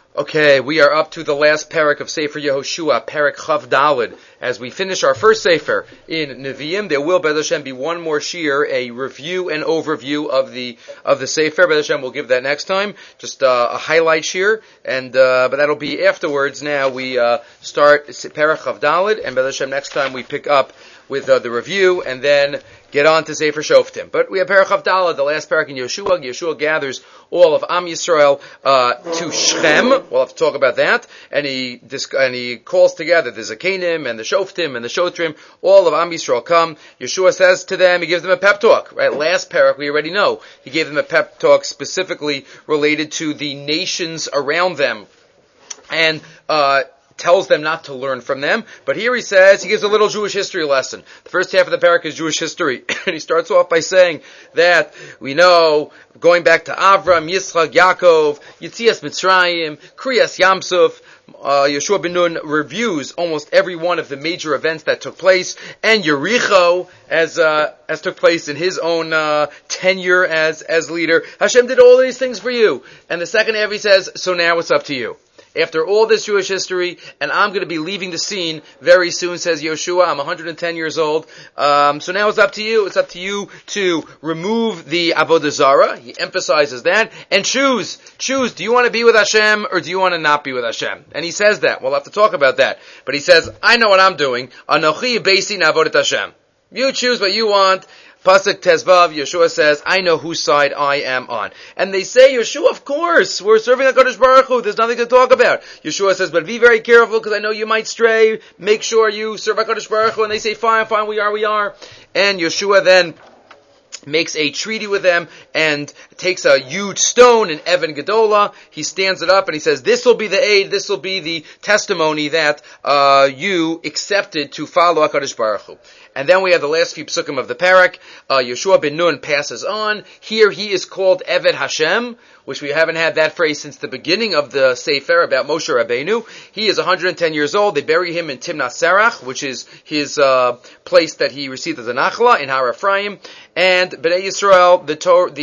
Okay, we are up to the last parak of Sefer Yehoshua, parak Chav Daled. As we finish our first Sefer in Nevi'im, there will, Be'ez Hashem, be one more shir, a review and overview of the Sefer. Be'ez Hashem, we'll give that next time, just a highlight shir, and but that'll be afterwards. Now we start parak Chav Daled, and Be'ez Hashem, next time we pick up with the review, and then get on to Sefer Shoftim. But we have Parak Chav Daled, the last parak in Yeshua. Yeshua gathers all of Am Yisrael to Shechem. We'll have to talk about that. And he calls together the Zakenim and the Shoftim and the Shotrim. All of Am Yisrael come. Yeshua says to them, he gives them a pep talk. Right? Last parak, we already know. He gave them a pep talk specifically related to the nations around them. And tells them not to learn from them. But here he says, he gives a little Jewish history lesson. The first half of the parak is Jewish history. And he starts off by saying that we know, going back to Avram, Yitzchak, Yaakov, Yitzias Mitzrayim, Kriyas Yamsuf, Yeshua ben Nun reviews almost every one of the major events that took place, and Yericho, as took place in his own tenure as leader. Hashem did all these things for you. And the second half he says, so now it's up to you. After all this Jewish history, and I'm going to be leaving the scene very soon, says Yeshua. I'm 110 years old. So now it's up to you. It's up to you to remove the Avodah Zarah. He emphasizes that. And choose. Choose. Do you want to be with Hashem, or do you want to not be with Hashem? And he says that. We'll have to talk about that. But he says, I know what I'm doing. Anochi beisi na'avodat Hashem. You choose what you want. Pasuk Tezvav, Yeshua says, I know whose side I am on. And they say, Yeshua, of course, we're serving HaKadosh Baruch Hu, there's nothing to talk about. Yeshua says, but be very careful, because I know you might stray, make sure you serve HaKadosh Baruch Hu, and they say, fine, we are. And Yeshua then makes a treaty with them and takes a huge stone, an Evan Gedola. He stands it up and he says, this will be the aid, this will be the testimony that you accepted to follow HaKadosh Baruch Hu. And then we have the last few psukim of the parak. Yeshua ben Nun passes on. Here he is called Eved Hashem, which we haven't had that phrase since the beginning of the Sefer about Moshe Rabbeinu. He is 110 years old. They bury him in Timnath Serach, which is his place that he received as a Nachla in Har Ephraim. And Bnei Yisrael, the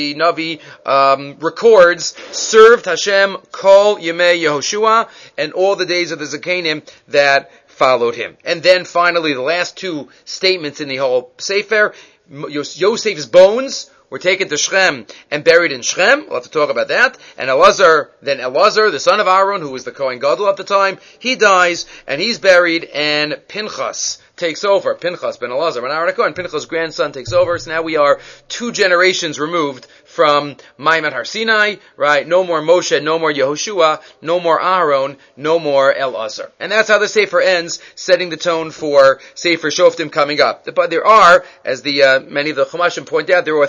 Navi, records, served Hashem Kol Yemei Yehoshua, and all the days of the Zakenim that followed him. And then finally, the last two statements in the whole Sefer, Yosef's bones were taken to Shechem and buried in Shechem. We'll have to talk about that. And Elazar, the son of Aaron, who was the Kohen Gadol at the time, he dies, and he's buried, and Pinchas takes over. Pinchas ben Elazar ben Aaron HaKohen, Pinchas' grandson, takes over. So now we are 2 generations removed from Mayim at Har Sinai, right? No more Moshe, no more Yehoshua, no more Aaron, no more Elazar. And that's how the Sefer ends, setting the tone for Sefer Shoftim coming up. But there are, as many of the Chumashim point out, there are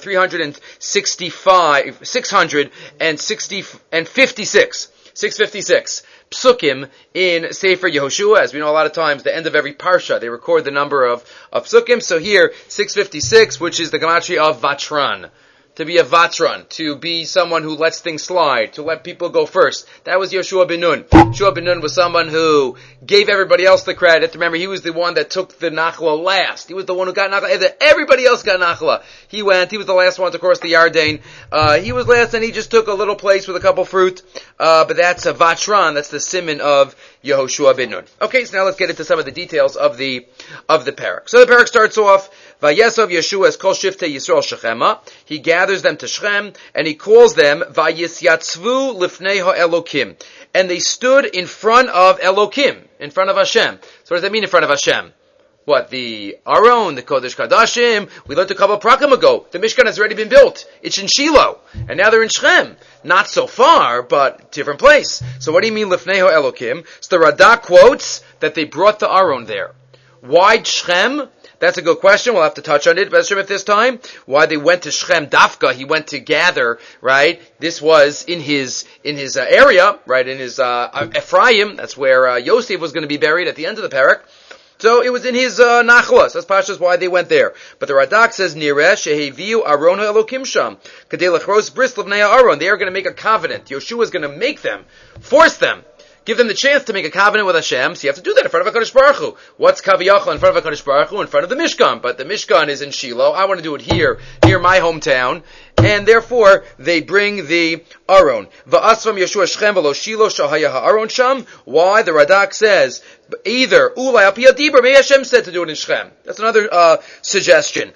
656 psukim in Sefer Yehoshua. As we know, a lot of times, the end of every parsha, they record the number of psukim. So here, 656, which is the gematria of Vatran. To be a Vatran, to be someone who lets things slide, to let people go first. That was Yeshua ben Nun. Yeshua ben Nun was someone who gave everybody else the credit. Remember, he was the one that took the Nachla last. He was the one who got Nachla. Everybody else got Nachla. He was the last one to cross the Yarden. He was last, and he just took a little place with a couple fruit. But that's a Vatran. That's the siman of Yehoshua ben Nun. Okay, so now let's get into some of the details of the parak. So the parak starts off, Vayesov Yeshua es kol shiftei Yisrael Shechema. He gathers them to Shechem, and he calls them Vayisyatzvu lifnei ha'elokim. And they stood in front of Elokim, in front of Hashem. So what does that mean, in front of Hashem? What, the Aron, the Kodesh Kadashim? We learned a couple of prakim ago. The Mishkan has already been built. It's in Shiloh. And now they're in Shechem. Not so far, but different place. So what do you mean, Lifnei ha'elokim? So the Radak quotes that they brought the Aron there. Why Shechem? That's a good question. We'll have to touch on it, at this time. Why they went to Shechem Dafka? He went to gather, right? This was in his area, right? In his Ephraim. That's where Yosef was going to be buried at the end of the parak. So it was in his Nachlas. That's Pashas why they went there. But the Radak says, Nireh sheheviu Aron ha'elokim sham kadei lachros bris levnei Aaron. They are going to make a covenant. Yeshua is going to make them, force them, give them the chance to make a covenant with Hashem, so you have to do that in front of HaKadosh Baruch Hu. What's Kaviyachal in front of HaKadosh Baruch Hu? In front of the Mishkan, but the Mishkan is in Shiloh. I want to do it here, near my hometown, and therefore they bring the Aron. Va'asvam Yeshua Shechem v'lo Shiloh shahaya ha'aron sham. Why? The Radak says, either Ulai al pi hadibur, maybe Hashem said to do it in Shechem. That's another suggestion.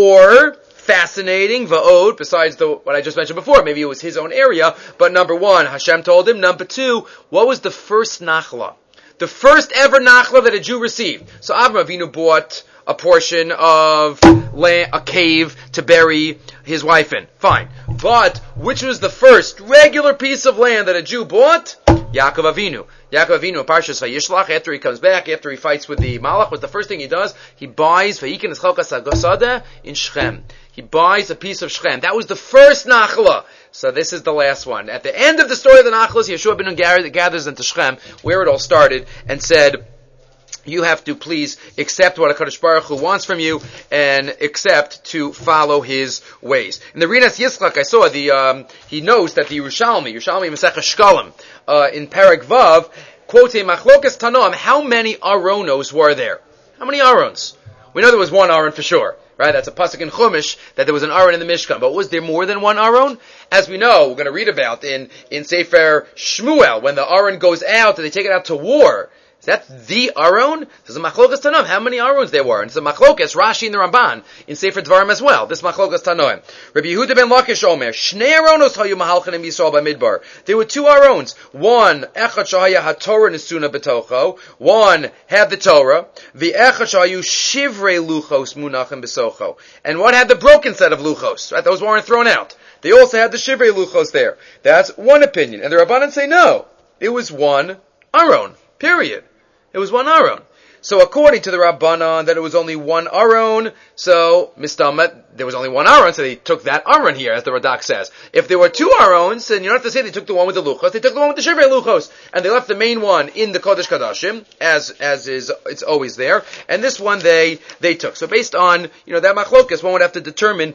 Or fascinating, va'od, besides what I just mentioned before, maybe it was his own area, but number one, Hashem told him. Number two, what was the first nachla? The first ever nachla that a Jew received. So Avraham Avinu bought a portion of land, a cave to bury his wife in. Fine. But which was the first regular piece of land that a Jew bought? Yaakov Avinu. Yaakov Avinu in Parshas Vayishlach, after he comes back, after he fights with the Malach, what's the first thing he does? He buys Vayikin Eschelkas HaGosada in Shechem. He buys a piece of Shechem. That was the first Nachla. So this is the last one. At the end of the story of the Nachlas, Yeshua ben Nun gathers into Shechem, where it all started, and said, you have to please accept what HaKadosh Baruch Hu wants from you, and accept to follow his ways. In the Rinas Yitzchak, I saw he knows that the Yerushalmi Masechah Shkalim, in Perek Vav, quotes a Machlokas Tanoim, how many Aronos were there? How many Arons? We know there was one Aron for sure. Right, that's a pasuk in Chumash that there was an Aron in the Mishkan. But was there more than one Aron? As we know, we're going to read about in Sefer Shmuel, when the Aron goes out and they take it out to war. Is that the Aron? There's a Machlokas Tanoim. How many Arons there were? And it's a Machlokas, Rashi and the Ramban, in Sefer Dvarim as well. This Machlokas Tanoim. Rabbi Yehuda ben Lakish Omer, Shnei Aronos hayu mahalchin im Yisrael b'midbar. There were two Arons. One, Echad shahaya haTorah nesuna b'tocho. One had the Torah. The Echad shahayu shivrei luchos munachim b'socho. And one had the broken set of luchos. Right? Those weren't thrown out. They also had the shivrei luchos there. That's one opinion. And the Rabbanan say no. It was one Aron. Period. It was one Aron. So according to the Rabbanan, that it was only one Aron, so Mistamat, there was only one Aron, so they took that Aron here, as the Radak says. If there were two Arons, then you don't have to say they took the one with the Luchos, they took the one with the Shivrei Luchos, and they left the main one in the Kodesh Kadashim, as is, it's always there, and this one they took. So based on, that Machlokas, one would have to determine,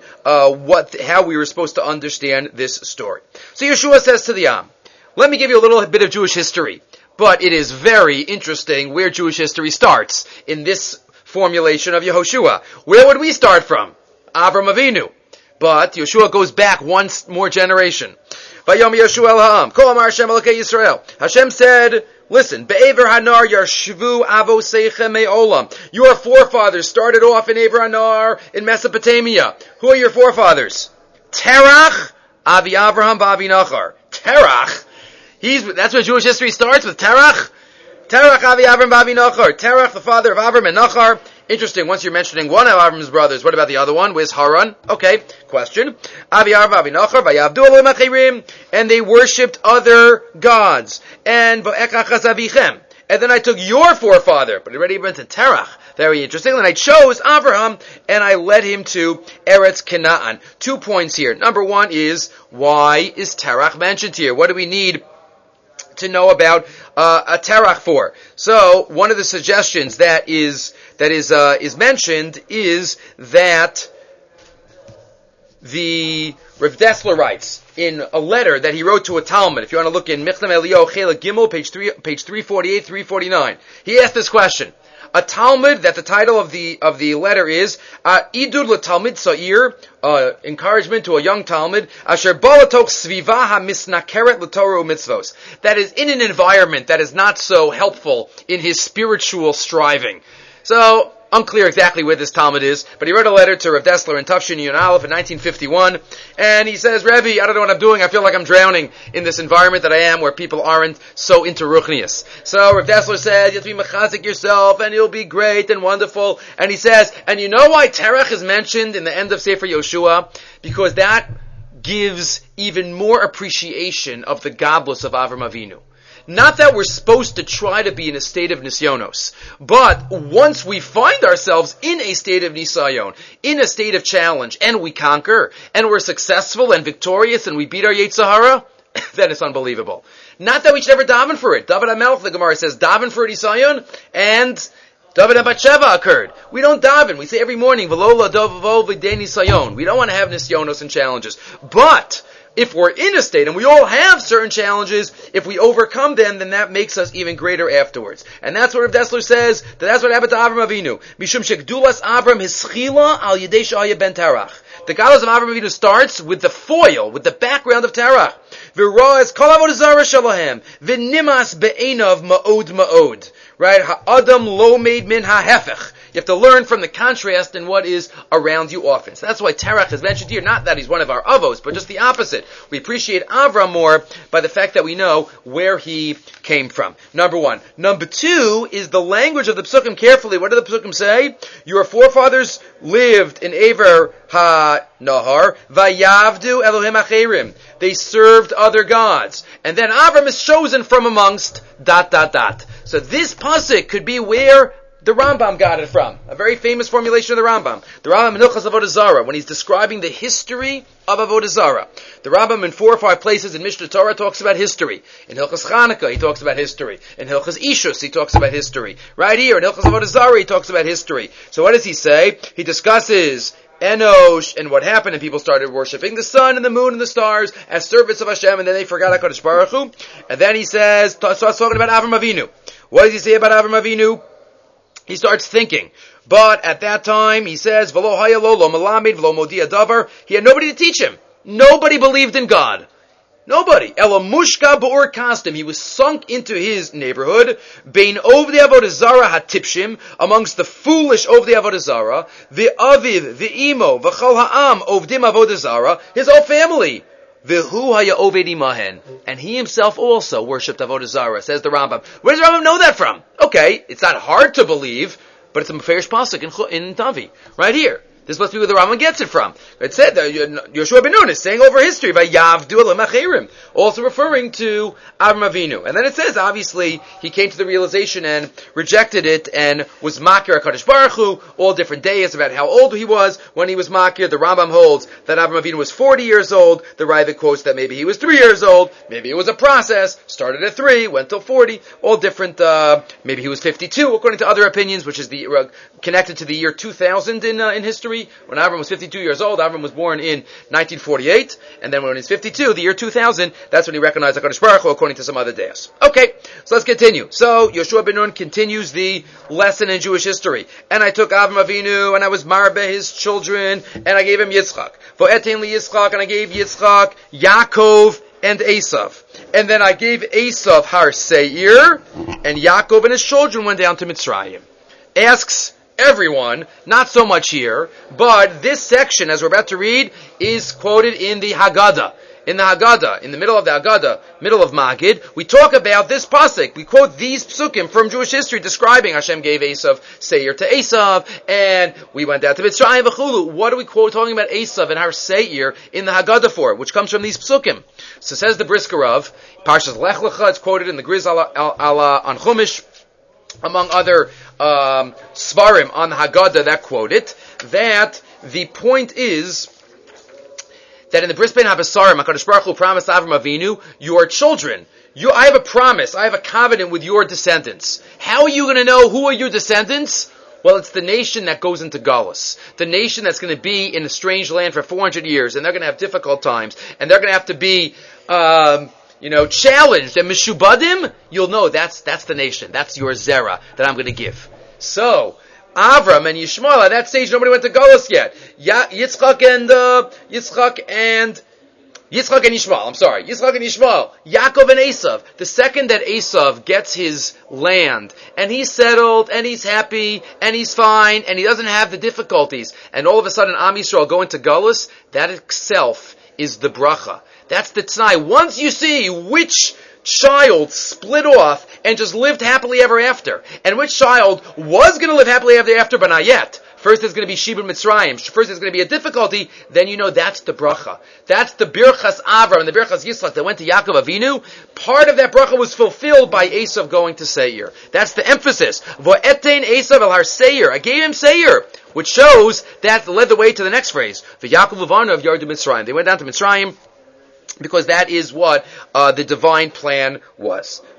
how we were supposed to understand this story. So Yeshua says to the Am, let me give you a little bit of Jewish history. But it is very interesting where Jewish history starts in this formulation of Yehoshua. Where would we start from? Avram Avinu. But Yeshua goes back one more generation. Vayom Yeshua el ha'am. Kol amar Hashem Elokei Yisrael. Hashem said, listen, Be'ever Hanar Yarshvu Avoseichem Me'olam. Your forefathers started off in Ever Hanar in Mesopotamia. Who are your forefathers? Terach, Avi Avraham, V'Avi Nachar. Terach. That's where Jewish history starts, with Terach. Terach, Avi Avram, V'Avi Nachar. Terach, the father of Avram and Nachar. Interesting, once you're mentioning one of Avram's brothers, what about the other one? Where's Haran? Okay, question. Avi Avram, V'Avi Nachar, V'Yavdu Elohim Achirim. And they worshipped other gods. And V'Ekachas Avichem. And then I took your forefather, but it already went to Terach. Very interesting. Then I chose Avraham, and I led him to Eretz Canaan. 2 points here. Number one is, why is Terach mentioned here? What do we need to know about a Terach for? So one of the suggestions that is mentioned is that the Rav Dessler writes in a letter that he wrote to a Talmud. If you want to look in Michlem Eliyahu Chelik Gimel, page 348, 349, he asked this question. A Talmud, that the title of the letter is Idud LeTalmid Sa'ir, encouragement to a young Talmud, Asher Balatok Sviva HaMisnakeret LeTorah U'Mitzvos. That is in an environment that is not so helpful in his spiritual striving. So, unclear exactly where this Talmud is, but he wrote a letter to Rav Dessler in Tafshin Yun Aleph in 1951, and he says, Rebbe, I don't know what I'm doing, I feel like I'm drowning in this environment that I am, where people aren't so into Ruchnius. So Rav Dessler says, you have to be mechazik yourself, and you'll be great and wonderful, and he says, and you know why Terach is mentioned in the end of Sefer Yoshua? Because that gives even more appreciation of the godless of Avram Avinu. Not that we're supposed to try to be in a state of nisyonos, but once we find ourselves in a state of nisayon, in a state of challenge, and we conquer, and we're successful and victorious, and we beat our Yetzer Hara, then it's unbelievable. Not that we should ever daven for it. David HaMelech, the Gemara says, daven for nisayon, and David HaBatsheva occurred. We don't daven. We say every morning, V'lo la dovavo v'dei nisayon. We don't want to have nisyonos and challenges. But if we're in a state, and we all have certain challenges, if we overcome them, then that makes us even greater afterwards. And that's what Rav Dessler says, that's what happened to Avram Avinu. Mishum shekdulas Avram hischila al yedei shaya ben Terach. The galus of Avram Avinu starts with the foil, with the background of Terach. V'ro'ez kol avodah zara shalahem, v'nimas be'enav ma'od ma'od. Right? Ha'adam lo made min ha'hefech. You have to learn from the contrast in what is around you often. So that's why Terach is mentioned here. Not that he's one of our avos, but just the opposite. We appreciate Avram more by the fact that we know where he came from. Number one. Number two is the language of the Psukim carefully. What do the Psukim say? Your forefathers lived in Aver ha-Nahar, vayavdu Elohim acherim. They served other gods. And then Avram is chosen from amongst ... So this pasuk could be where the Rambam got it from. A very famous formulation of the Rambam. The Rambam in Hilchos Avodah Zarah, when he's describing the history of Avodah Zarah. The Rambam in 4 or 5 places in Mishnah Torah talks about history. In Hilchos Chanukah, he talks about history. In Hilchos Ishus, he talks about history. Right here, in Hilchos Avodah Zarah, he talks about history. So what does he say? He discusses Enosh and what happened, and people started worshipping the sun and the moon and the stars as servants of Hashem, and then they forgot HaKadosh Baruch Hu. And then he starts talking about Avram Avinu. What does he say about Avram Avinu? He starts thinking. But at that time, he says, V'lo haya lo melamed v'lo modia davar. He had nobody to teach him. Nobody believed in God. Nobody. Ela mushka ba'ur kastim. He was sunk into his neighborhood. Bein ovdei avodah zara hatipshim. Amongst the foolish ovdei avodah zara. The aviv, the imo, v'chol ha'am ovdim avodah zara. His whole family. V'hu haya oved imahen. And he himself also worshipped avodah zara, says the Rambam. Where does the Rambam know that from? Okay, it's not hard to believe, but it's a mefarish pasuk in Tavi. Right here. This must be where the Rambam gets it from. It said that Yoshua ben Nun is saying over history, Vayavdu Elohim acherim, also referring to Avram Avinu. And then it says, obviously, he came to the realization and rejected it and was makir HaKadosh Baruch Hu, all different days about how old he was when he was makir. The Rambam holds that Avram Avinu was 40 years old. The Ravid quotes that maybe he was 3 years old. Maybe it was a process. Started at 3, went till 40. All different, maybe he was 52, according to other opinions, which is the connected to the year 2000 in history. When Avram was 52 years old, Avram was born in 1948, and then when he's 52, the year 2000, that's when he recognized HaKadosh Baruch Hu, according to some other days. Okay, so let's continue. So, Yoshua ben Nun continues the lesson in Jewish history. And I took Avram Avinu, and I was marbe his children, and I gave him Yitzchak. V'etein li Yitzchak, and I gave Yitzchak Yaakov and Esav. And then I gave Esav Har Seir, and Yaakov and his children went down to Mitzrayim. Asks everyone, not so much here, but this section, as we're about to read, is quoted in the Haggadah. In the Haggadah, in the middle of the Haggadah, middle of Magid, we talk about this pasuk. We quote these psukim from Jewish history describing Hashem gave Esav Seir to Esav, and we went down to Mitzrayim v'chulu. What are we talking about Esav and Har Seir in the Haggadah for? Which comes from these psukim. So says the Brisker Rav, Parshas Lech Lecha, it's quoted in the Griz ala on Chumash, among other svarim on the Haggadah that quote it, that the point is that in the Bris Bein HaBasarim, HaKadosh Baruch Hu promised Avram Avinu, your children, I have a promise, I have a covenant with your descendants. How are you going to know who are your descendants? Well, it's the nation that goes into Galus. The nation that's going to be in a strange land for 400 years, and they're going to have difficult times, and they're going to have to be challenged, and Mishubadim, you'll know that's the nation. That's your Zerah that I'm going to give. So, Avram and Yishmael, at that stage nobody went to Galus yet. Yitzchak and Yishmael, Yaakov and Esav. The second that Esav gets his land, and he's settled, and he's happy, and he's fine, and he doesn't have the difficulties, and all of a sudden Am Yisrael go into Galus, that itself is the bracha. That's the t'nai. Once you see which child split off and just lived happily ever after, and which child was going to live happily ever after, but not yet. First there's going to be Shibud Mitzrayim. First there's going to be a difficulty. Then you know that's the bracha. That's the Birchas Avram and the Birchas Yitzchak that went to Yaakov Avinu. Part of that bracha was fulfilled by Esav going to Seir. That's the emphasis. V'etein Esav el Har Seir. I gave him Seir, which shows that led the way to the next phrase. V'Yaakov Levanu of Yardu Mitzrayim. They went down to Mitzrayim, because that is what the divine plan was.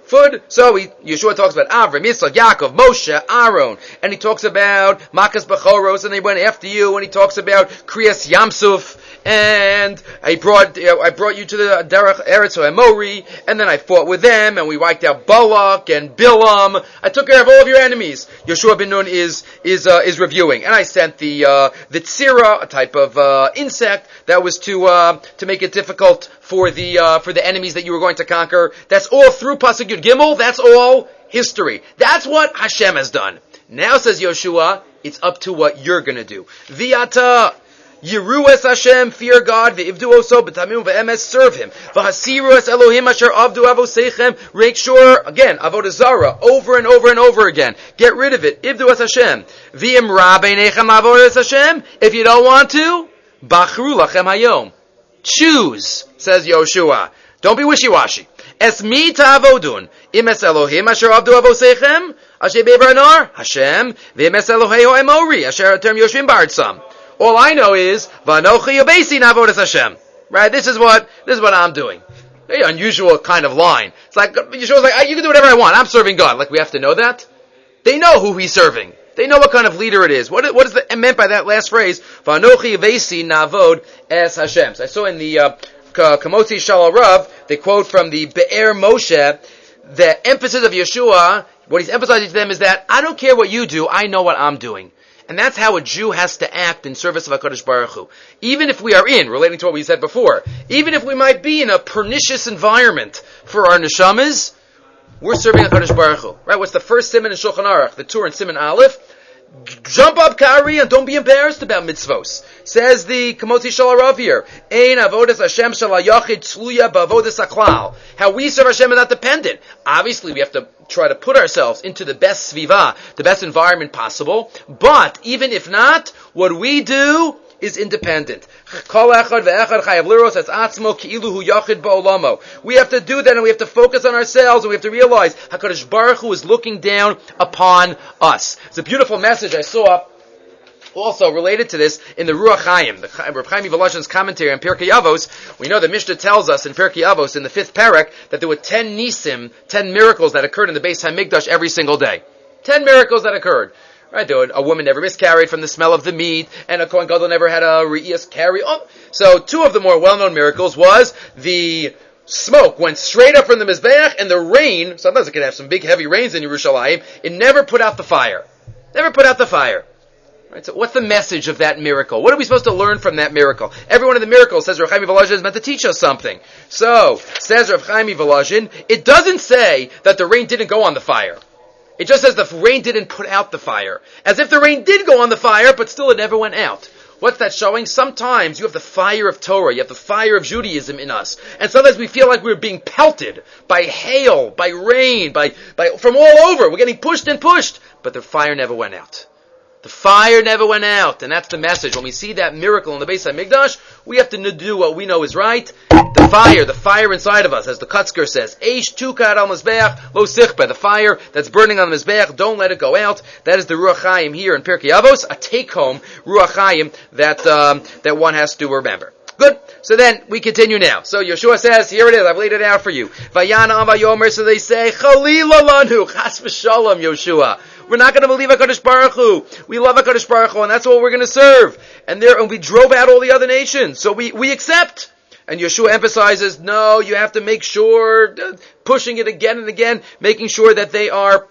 food. So Yeshua talks about Avram, Yitzchak, Yaakov, Moshe, Aaron, and he talks about Makas Bechoros, and they went after you, and he talks about Kriyas Yamsuf, and I brought you to the Derech Eretz Amori, and then I fought with them, and we wiped out Balak and Bilam. I took care of all of your enemies. Yeshua ben Nun is reviewing, and I sent the tzira, a type of insect that was to make it difficult for the enemies that you were going to conquer. That's all through Pasuk Yud Gimel. That's all history. That's what Hashem has done. Now, says Yeshua, it's up to what you're going to do. V'ata Yiru es Hashem, fear God, ve'ivdu oso, b'tamim ve'emes, serve Him. V'hasiru es Elohim asher avdu avoseichem, make sure, again, avodah zara, over and over and over again. Get rid of it. Ivdu es Hashem. V'im ra beinechem avodah es Hashem. If you don't want to, bachru lachem hayom. Choose, says Yoshua. Don't be wishy-washy. Es mi ta'avodun. Im es Elohim asher avdu avoseichem, asher be'branar, Hashem, ve'im es Eloheo emori, asher atem yoshvim ba'artzam. All I know is Vanochi Yobesi Navodas Hashem. Right? This is what I'm doing. Very unusual kind of line. It's like Yeshua's like, you can do whatever I want. I'm serving God. Like we have to know that. They know who He's serving. They know what kind of leader it is. What is meant by that last phrase? Vanochi Yobesi Navod Es Hashem. So I saw in the Kamotzi Shalal Rav, they quote from the Be'er Moshe, the emphasis of Yeshua, what he's emphasizing to them is that I don't care what you do, I know what I'm doing. And that's how a Jew has to act in service of HaKadosh Baruch Hu. Even if we are relating to what we said before, even if we might be in a pernicious environment for our neshamas, we're serving HaKadosh Baruch Hu. Right? What's the first siman in Shulchan Aruch? The Tur in Siman Aleph. Jump up, Kari, and don't be embarrassed about mitzvos. Says the Kamotzi Shalal Rav here. Ein avodas Hashem shel hayachid tzluya b'avodas haklal. How we serve Hashem is not dependent. Obviously, we have to try to put ourselves into the best sviva, the best environment possible. But even if not, what we do is independent. We have to do that, and we have to focus on ourselves, and we have to realize HaKadosh Baruch Hu is looking down upon us. It's a beautiful message I saw also related to this in the Ruach Chaim, the Reb Chaim Volozhin's commentary on Pirkei Avos. We know the Mishnah tells us in Pirkei Avos, in the 5th parak, that there were 10 nisim, 10 miracles that occurred in the Beis HaMikdash every single day. 10 miracles that occurred. Right, a woman never miscarried from the smell of the meat, and a Kohen Gadol never had a re'iyas carry. So 2 of the more well-known miracles was the smoke went straight up from the Mizbeach, and the rain, sometimes it can have some big heavy rains in Yerushalayim, it never put out the fire. Never put out the fire. Right, so what's the message of that miracle? What are we supposed to learn from that miracle? Every one of the miracles, says Rav Chaim Volozhin, is meant to teach us something. So, says Rav Chaim Volozhin, it doesn't say that the rain didn't go on the fire. It just says the rain didn't put out the fire. As if the rain did go on the fire, but still it never went out. What's that showing? Sometimes you have the fire of Torah, you have the fire of Judaism in us. And sometimes we feel like we're being pelted by hail, by rain, by from all over. We're getting pushed and pushed. But the fire never went out. The fire never went out. And that's the message. When we see that miracle in the Beis HaMikdash, we have to do what we know is right. The fire inside of us, as the Kutzker says, Eish tukad al mizbeach lo sichba, the fire that's burning on the mizbeach, don't let it go out. That is the Ruach Chaim here in Pirkei Avos, a take-home Ruach Chaim that one has to remember. Good. So then we continue now. So Yeshua says, here it is, I've laid it out for you. Vayana Vayomer, so they say, Chalila lanu, chas v'shalom, Yeshua. We're not going to believe HaKadosh Baruch Hu. We love HaKadosh Baruch Hu, and that's what we're going to serve. And we drove out all the other nations. So we accept. And Yeshua emphasizes, no, you have to make sure, pushing it again and again, making sure that they are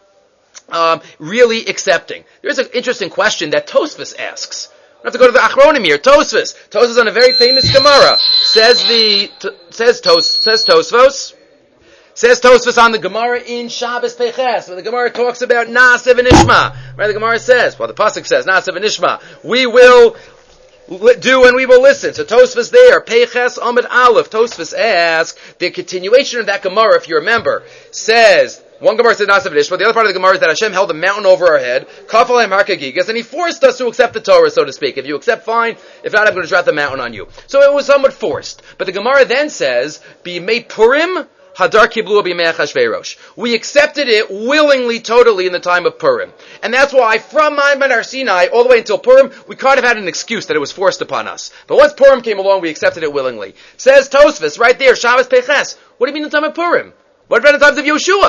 really accepting. There's an interesting question that Tosfos asks. We have to go to the Achronim here. Tosfos on a very famous Gemara. Says Tosfos on the Gemara in Shabbos Peches, where the Gemara talks about Na'aseh v'nishma. Right, the Gemara says, the Pasuk says, Na'aseh v'nishma. We will do and we will listen. So Tosfos there, Peches Amid Aleph. Tosfos asks, the continuation of that Gemara, if you remember, says, one Gemara says Na'aseh v'nishma, the other part of the Gemara is that Hashem held a mountain over our head, Kafalem Harkagigas, and He forced us to accept the Torah, so to speak. If you accept, fine. If not, I'm going to drop the mountain on you. So it was somewhat forced. But the Gemara then says, B'yimei Purim, Hadar kiblu b'yimei Achashverosh. We accepted it willingly, totally in the time of Purim. And that's why from Ma'amad Har Sinai all the way until Purim, we kind of had an excuse that it was forced upon us. But once Purim came along, we accepted it willingly. Says Tosfos, right there, Shabbos Peches. What do you mean in the time of Purim? What about in the times of Yeshua?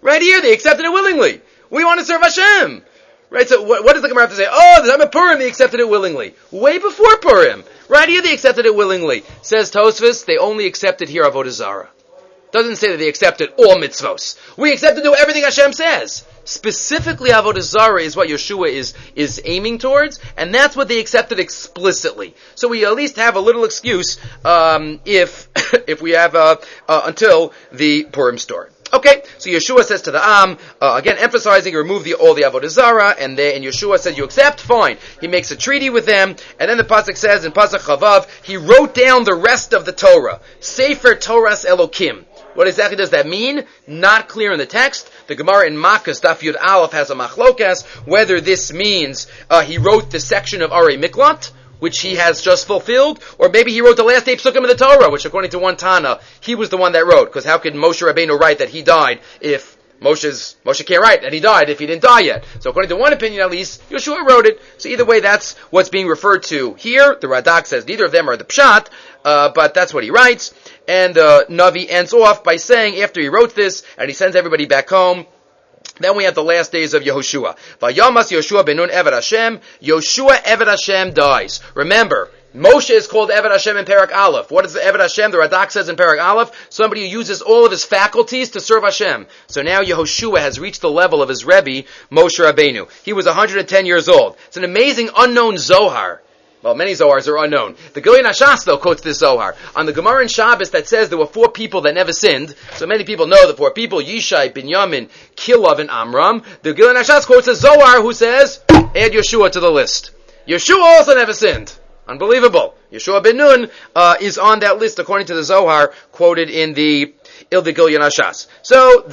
Right here, they accepted it willingly. We want to serve Hashem. Right, so what does the Gemara have to say? Oh, the time of Purim, they accepted it willingly. Way before Purim. Right here, they accepted it willingly. Says Tosfos, they only accepted here Avodah Zarah. Doesn't say that they accepted all mitzvos. We accept to do everything Hashem says. Specifically, Avodah Zarah is what Yeshua is aiming towards, and that's what they accepted explicitly. So we at least have a little excuse if we have until the Purim story. Okay, so Yeshua says to the Am, again emphasizing, remove all the Avodah Zarah, and Yeshua says, you accept? Fine. He makes a treaty with them, and then the Pasuk says in Pasuk Chavav, he wrote down the rest of the Torah. Sefer Toras Elokim. What exactly does that mean? Not clear in the text. The Gemara in Makkas, Daf Yud Aleph, has a machlokas, whether this means he wrote the section of Arei Miklat, which he has just fulfilled, or maybe he wrote the last 8 psukim of the Torah, which according to one Tana, he was the one that wrote, because how could Moshe Rabbeinu write that he died if Moshe can't write that he died if he didn't die yet? So according to one opinion at least, Yeshua wrote it. So either way, that's what's being referred to here. The Radak says neither of them are the Pshat, but that's what he writes. And Navi ends off by saying, after he wrote this, and he sends everybody back home, then we have the last days of Yehoshua. Vayamas Yoshua ben Nun Eved Hashem. Yoshua Eved Hashem dies. Remember, Moshe is called Eved Hashem in Perek Aleph. What is the Eved Hashem? The Radak says in Perek Aleph, somebody who uses all of his faculties to serve Hashem. So now Yehoshua has reached the level of his Rebbe, Moshe Rabbeinu. He was 110 years old. It's an amazing unknown Zohar. Well, many Zohars are unknown. The Gilyon HaShas, though, quotes this Zohar. On the Gemara in Shabbos that says there were 4 people that never sinned, so many people know the 4 people, Yishai, Binyamin, Kilav, and Amram. The Gilyon HaShas quotes a Zohar who says, add Yeshua to the list. Yeshua also never sinned. Unbelievable. Yeshua ben Nun is on that list according to the Zohar quoted in the Gilyon HaShas. So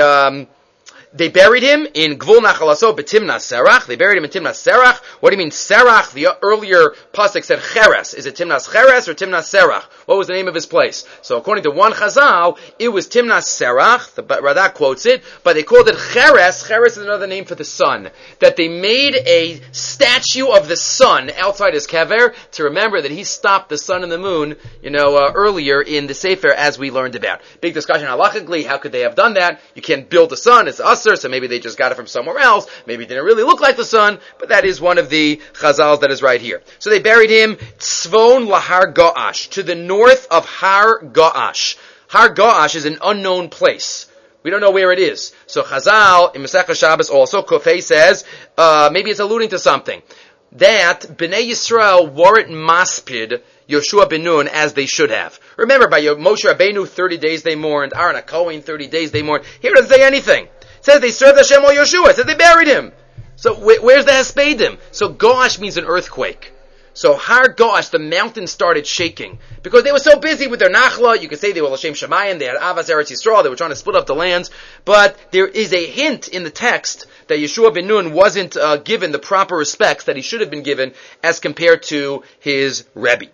they buried him in Gvul Nachalaso B'Timnas Serach. They buried him in Timnas Serach. What do you mean Serach? The earlier pasuk said Cheres. Is it Timnas Cheres or Timnas Serach? What was the name of his place? So according to one Chazal, it was Timnas Serach. The Radak quotes it, but they called it Cheres. Cheres is another name for the sun. That they made a statue of the sun outside his kever to remember that he stopped the sun and the moon, earlier in the Sefer as we learned about. Big discussion halachically. How could they have done that? You can't build the sun. It's us. So maybe they just got it from somewhere else. Maybe it didn't really look like the sun, but that is one of the chazals that is right here. So they buried him Tzvon Lahar Goash, to the north of Har Goash. Har Goash is an unknown place. We don't know where it is. So Chazal in Masechah Shabbos also, Kofei says, maybe it's alluding to something. That Bnei Yisrael weren't maspid Yoshua ben Nun as they should have. Remember, by Moshe Rabbeinu, 30 days they mourned. Aaron HaKohen, 30 days they mourned. Here it doesn't say anything. It says they served Hashem or Yoshua. It says they buried him. So where's the Hespedim? So Goash means an earthquake. So Har Goash, the mountain started shaking. Because they were so busy with their Nachla, you could say they were L'Shem Shemayim, they had Avas Eretz Yisrael, they were trying to split up the lands. But there is a hint in the text that Yeshua ben Nun wasn't given the proper respects that he should have been given as compared to his Rebbe.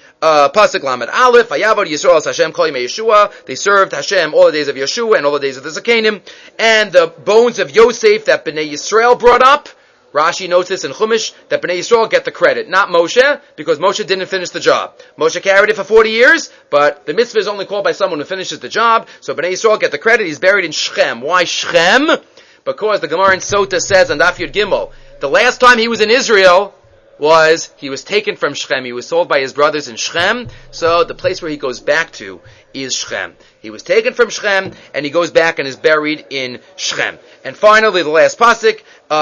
Pasuk Lamed Aleph, Vayavod Yisrael as Hashem Kol Yimei Yeshua. They served Hashem all the days of Yeshua and all the days of the Zakanim. And the bones of Yosef that Bnei Yisrael brought up, Rashi notes this in Chumash, that Bnei Yisrael get the credit, not Moshe, because Moshe didn't finish the job. Moshe carried it for 40 years, but the mitzvah is only called by someone who finishes the job, so Bnei Yisrael get the credit. He's buried in Shechem. Why Shechem? Because the Gemara in Sota says on Daf Yud Gimel, the last time he was in Israel, he was taken from Shechem. He was sold by his brothers in Shechem. So the place where he goes back to is Shechem. He was taken from Shechem, and he goes back and is buried in Shechem. And finally, the last pasuk,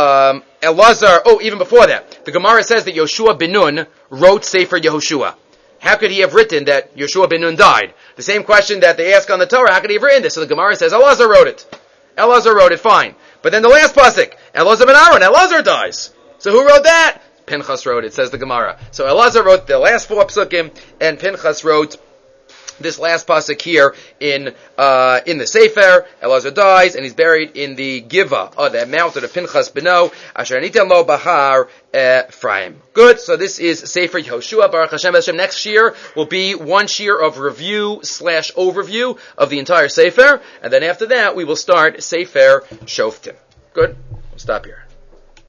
Elazar. Even before that, the Gemara says that Yoshua ben Nun wrote Sefer Yehoshua. How could he have written that Yoshua ben Nun died? The same question that they ask on the Torah. How could he have written this? So the Gemara says Elazar wrote it. Elazar wrote it. Fine. But then the last pasuk, Elazar ben Aaron. Elazar dies. So who wrote that? Pinchas wrote it, says the Gemara. So Elazar wrote the last 4 psukim, and Pinchas wrote this last pasuk here in the Sefer. Elazar dies, and he's buried in the Giva, that mountain of Pinchas Beno, Asher Nitan Lo Bahar Ephraim. Good. So this is Sefer Yehoshua. Baruch Hashem. Next year will be 1 year of review/overview of the entire Sefer, and then after that we will start Sefer Shoftim. Good. We'll stop here.